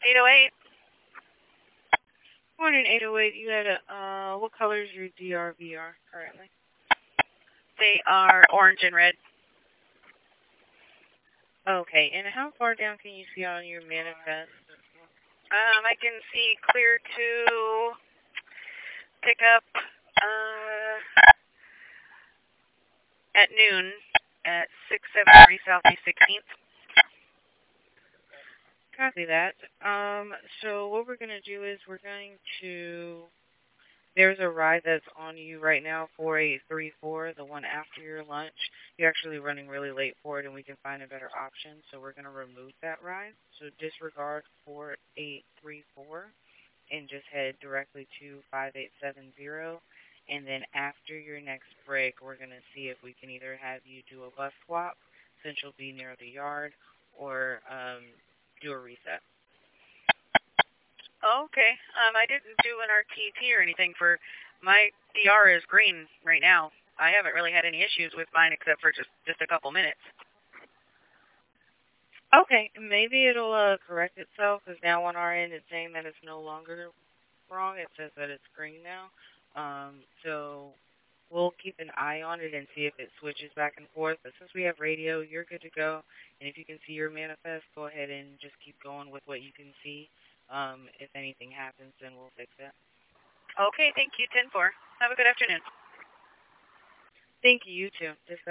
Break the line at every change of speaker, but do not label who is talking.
808.
Morning, 808. You had what color is your DRVR currently?
They are orange and red.
Okay, and how far down can you see on your manifest?
I can see clear to pick up at noon at 673 Southeast 16th.
Copy that. So what we're going to do is there's a ride that's on you right now, 4834, the one after your lunch. You're actually running really late for it, and we can find a better option, so we're going to remove that ride. So disregard 4834 and just head directly to 5870. And then after your next break, we're going to see if we can either have you do a bus swap, since you'll be near the yard, or do a reset.
Okay. I didn't do an RTT or anything for my DR is green right now. I haven't really had any issues with mine except for just a couple minutes.
Okay, maybe it'll correct itself, because now on our end it's saying that it's no longer wrong. It says that it's green now. So we'll keep an eye on it and see if it switches back and forth. But since we have radio, you're good to go. And if you can see your manifest, go ahead and just keep going with what you can see. If anything happens, then we'll fix it.
Okay, thank you, 10-4. Have a good afternoon.
Thank you, you too.